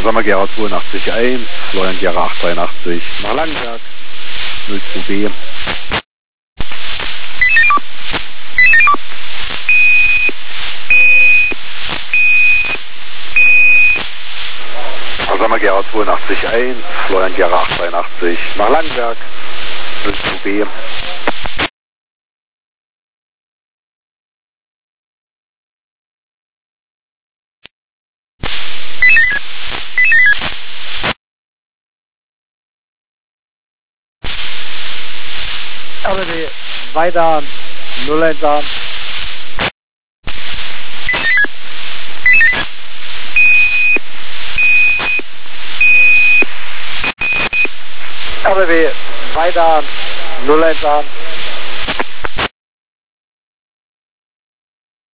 Sommer Gera 82.1, Florian Gera 883 nach Langenberg, 02B. Sommer Gera 82.1, Florian Gera 883 nach Langenberg, 02B. RBB, weiter, 01 an. RBB, weiter, 01 an.